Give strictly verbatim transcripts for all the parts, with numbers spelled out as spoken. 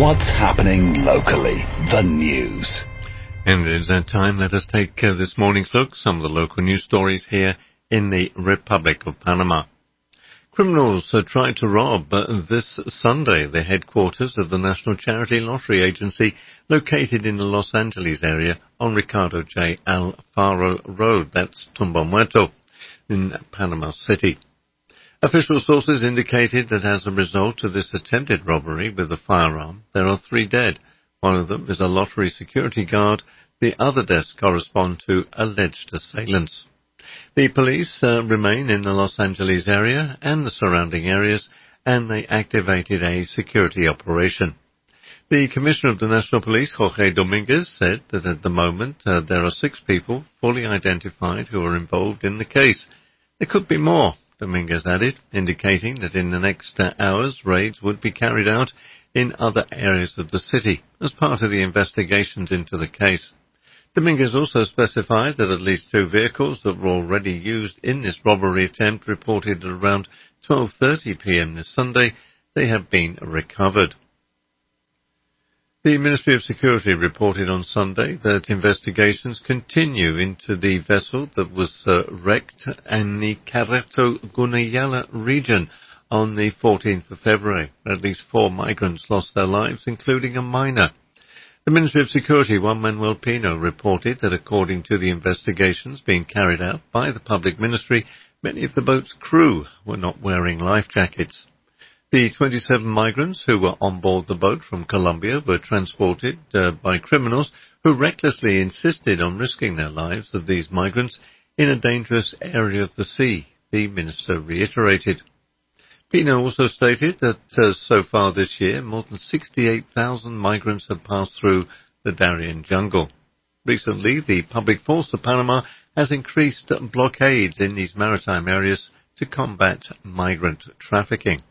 What's happening locally? The news. And it is that time. Let us take uh, this morning's look, some of the local news stories here in the Republic of Panama. Criminals uh, tried to rob uh, this Sunday the headquarters of the National Charity Lottery Agency located in the Los Angeles area on Ricardo J. Alfaro Road, that's Tumbo Muerto, in Panama City. Official sources indicated that as a result of this attempted robbery with a firearm, there are three dead. One of them is a lottery security guard. The other deaths correspond to alleged assailants. The police uh, remain in the Los Angeles area and the surrounding areas, and they activated a security operation. The Commissioner of the National Police, Jorge Dominguez, said that at the moment uh, there are six people fully identified who are involved in the case. There could be more, Dominguez added, indicating that in the next uh, hours raids would be carried out in other areas of the city as part of the investigations into the case. Dominguez also specified that at least two vehicles that were already used in this robbery attempt reported at around twelve thirty p.m. this Sunday they have been recovered. The Ministry of Security reported on Sunday that investigations continue into the vessel that was uh, wrecked in the Carreto Gunayala region on the fourteenth of February. At least four migrants lost their lives, including a minor. The Ministry of Security, Juan Manuel Pino, reported that according to the investigations being carried out by the public ministry, many of the boat's crew were not wearing life jackets. The twenty-seven migrants who were on board the boat from Colombia were transported uh, by criminals who recklessly insisted on risking their lives of these migrants in a dangerous area of the sea, the minister reiterated. Pino also stated that uh, so far this year, more than sixty-eight thousand migrants have passed through the Darien jungle. Recently, the Public Force of Panama has increased blockades in these maritime areas to combat migrant trafficking.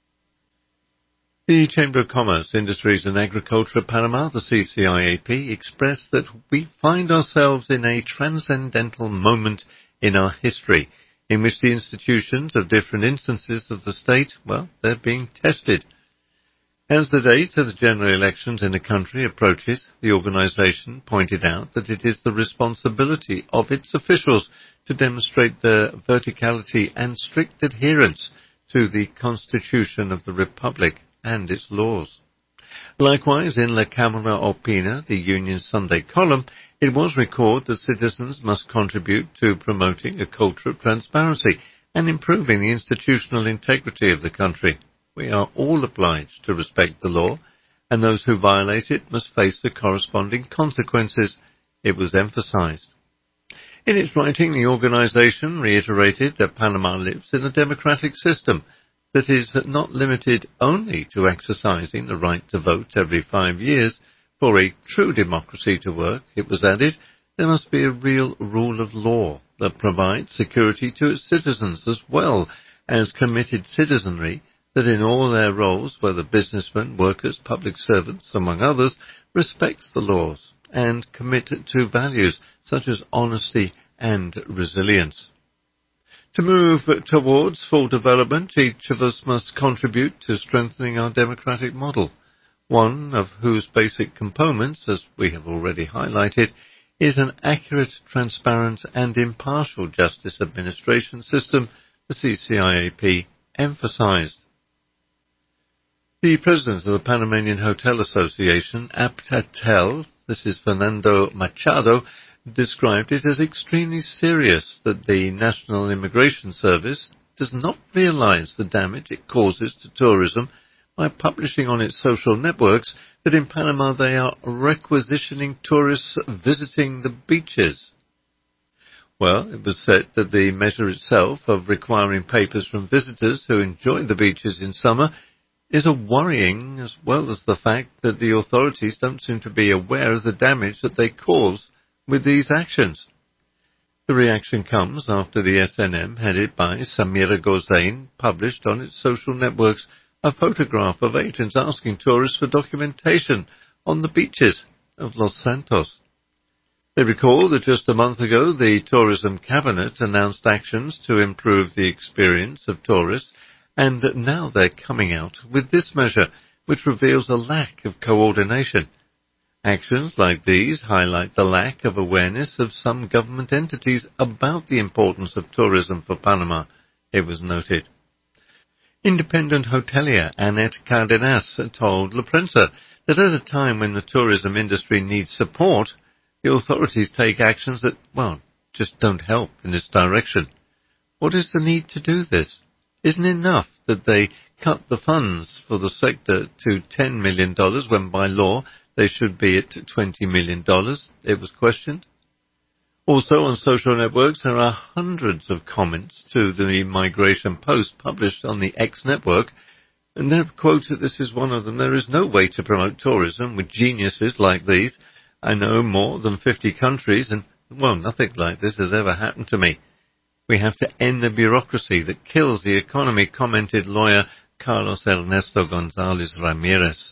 The Chamber of Commerce, Industries and Agriculture of Panama, the C C I A P, expressed that we find ourselves in a transcendental moment in our history, in which the institutions of different instances of the state, well, they're being tested. As the date of the general elections in the country approaches, the organization pointed out that it is the responsibility of its officials to demonstrate their verticality and strict adherence to the Constitution of the Republic and its laws. Likewise, in La Cámara Opina, the union's Sunday column, it was recorded that citizens must contribute to promoting a culture of transparency and improving the institutional integrity of the country. We are all obliged to respect the law, and those who violate it must face the corresponding consequences, it was emphasized. In its writing, the organization reiterated that Panama lives in a democratic system that is not limited only to exercising the right to vote every five years. For a true democracy to work, it was added, there must be a real rule of law that provides security to its citizens as well as committed citizenry that in all their roles, whether businessmen, workers, public servants, among others, respects the laws and commit to values such as honesty and resilience. To move towards full development, each of us must contribute to strengthening our democratic model, one of whose basic components, as we have already highlighted, is an accurate, transparent and impartial justice administration system, the C C I A P emphasized. The president of the Panamanian Hotel Association, APTATEL, this is Fernando Machado, described it as extremely serious that the National Immigration Service does not realize the damage it causes to tourism by publishing on its social networks that in Panama they are requisitioning tourists visiting the beaches. Well, it was said that the measure itself of requiring papers from visitors who enjoy the beaches in summer is a worrying, as well as the fact that the authorities don't seem to be aware of the damage that they cause with these actions. The reaction comes after the S N M, headed by Samira Gozain, published on its social networks a photograph of agents asking tourists for documentation on the beaches of Los Santos. They recall that just a month ago the Tourism Cabinet announced actions to improve the experience of tourists, and that now they're coming out with this measure, which reveals a lack of coordination. Actions like these highlight the lack of awareness of some government entities about the importance of tourism for Panama, it was noted. Independent hotelier Annette Cardenas told La Prensa that at a time when the tourism industry needs support, the authorities take actions that, well, just don't help in this direction. What is the need to do this? Isn't it enough that they cut the funds for the sector to ten million dollars when by law they should be at twenty million dollars? It was questioned. Also on social networks there are hundreds of comments to the migration post published on the X network, and they've quoted, this is one of them, "There is no way to promote tourism with geniuses like these. I know more than fifty countries and, well, nothing like this has ever happened to me. We have to end the bureaucracy that kills the economy," commented lawyer Carlos Ernesto González Ramírez.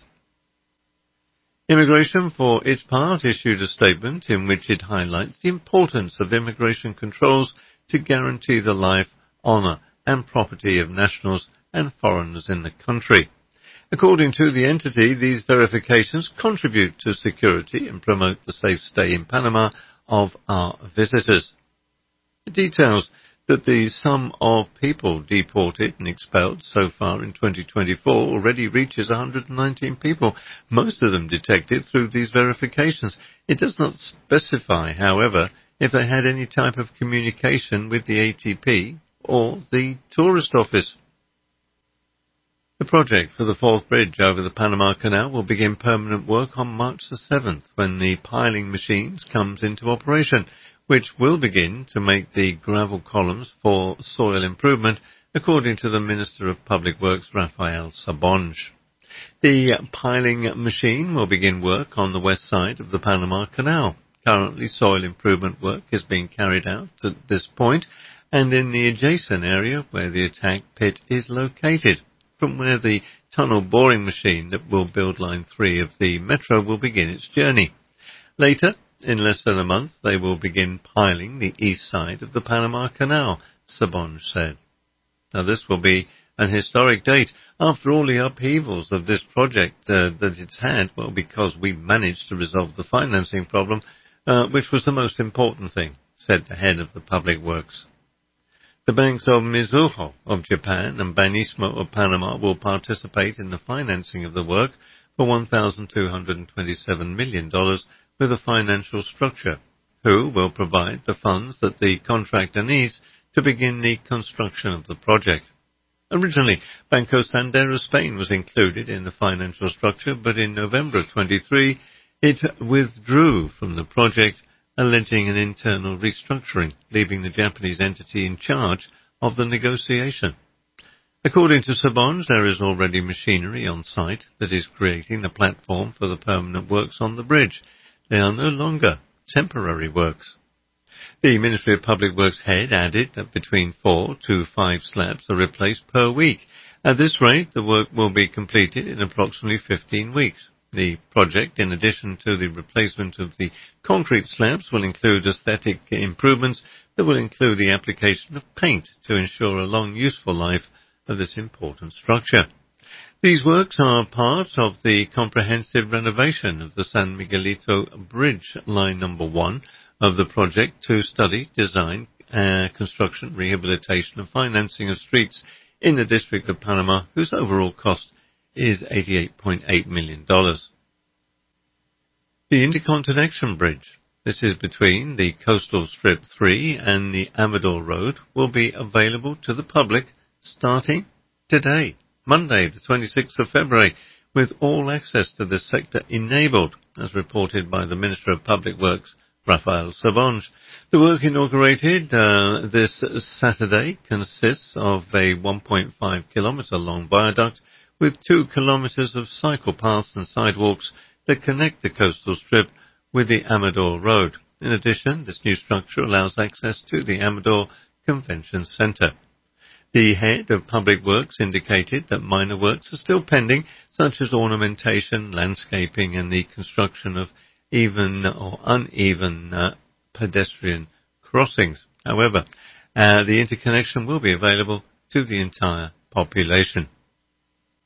Immigration, for its part, issued a statement in which it highlights the importance of immigration controls to guarantee the life, honour and property of nationals and foreigners in the country. According to the entity, these verifications contribute to security and promote the safe stay in Panama of our visitors. It details that the sum of people deported and expelled so far in twenty twenty-four already reaches one hundred nineteen people, most of them detected through these verifications. It does not specify, however, if they had any type of communication with the A T P or the tourist office. The project for the fourth bridge over the Panama Canal will begin permanent work on March the seventh when the piling machines comes into operation, which will begin to make the gravel columns for soil improvement, according to the Minister of Public Works, Rafael Sabonge. The piling machine will begin work on the west side of the Panama Canal. Currently, soil improvement work is being carried out at this point, and in the adjacent area where the attack pit is located, from where the tunnel boring machine that will build Line three of the Metro will begin its journey. Later, in less than a month, they will begin piling the east side of the Panama Canal, Sabonge said. Now, this will be an historic date. After all the upheavals of this project uh, that it's had, well, because we managed to resolve the financing problem, uh, which was the most important thing, said the head of the Public Works. The banks of Mizuho of Japan and Banismo of Panama will participate in the financing of the work for one thousand two hundred twenty-seven million dollars with a financial structure, who will provide the funds that the contractor needs to begin the construction of the project. Originally, Banco Santander of Spain was included in the financial structure, but in November twenty-three it withdrew from the project, alleging an internal restructuring, leaving the Japanese entity in charge of the negotiation. According to Sabonge, there is already machinery on site that is creating the platform for the permanent works on the bridge. They are no longer temporary works. The Ministry of Public Works head added that between four to five slabs are replaced per week. At this rate, the work will be completed in approximately fifteen weeks. The project, in addition to the replacement of the concrete slabs, will include aesthetic improvements that will include the application of paint to ensure a long useful life of this important structure. These works are part of the comprehensive renovation of the San Miguelito Bridge, line number one of the project to study, design, uh, construction, rehabilitation and financing of streets in the District of Panama, whose overall cost is eighty-eight point eight million dollars. The Interconnection Bridge, this is between the Coastal Strip three and the Amador Road, will be available to the public starting today, Monday the twenty-sixth of February, with all access to this sector enabled, as reported by the Minister of Public Works, Rafael Sabonge. The work inaugurated uh, this Saturday consists of a one point five kilometre long viaduct with two kilometres of cycle paths and sidewalks that connect the coastal strip with the Amador Road. In addition, this new structure allows access to the Amador Convention Centre. The head of Public Works indicated that minor works are still pending, such as ornamentation, landscaping and the construction of even or uneven uh, pedestrian crossings. However, uh, the interconnection will be available to the entire population.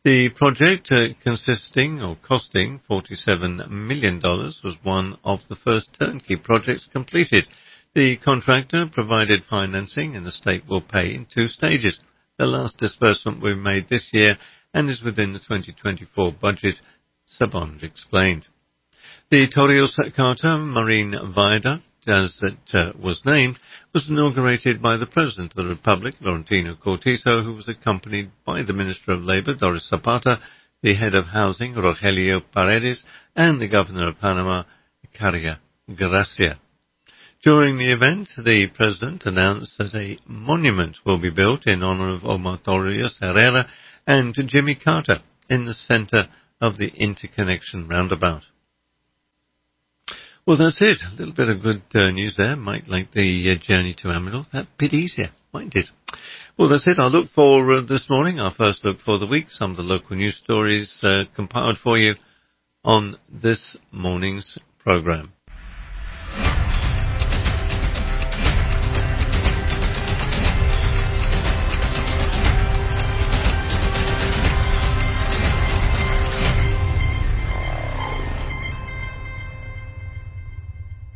The project, uh, consisting or costing forty-seven million dollars, was one of the first turnkey projects completed. The contractor provided financing and the state will pay in two stages. The last disbursement will be made this year and is within the twenty twenty-four budget, Sabond explained. The Torrijos Carter Marine Viaduct, as it uh, was named, was inaugurated by the President of the Republic, Laurentino Cortizo, who was accompanied by the Minister of Labour, Doris Zapata, the Head of Housing, Rogelio Paredes, and the Governor of Panama, Caria Gracia. During the event, the President announced that a monument will be built in honour of Omar Torrijos Herrera and Jimmy Carter in the centre of the interconnection roundabout. Well, that's it. A little bit of good uh, news there. Might like the uh, journey to Amador that bit easier, might it? Well, that's it. I'll look for uh, this morning, our first look for the week, some of the local news stories uh, compiled for you on this morning's programme.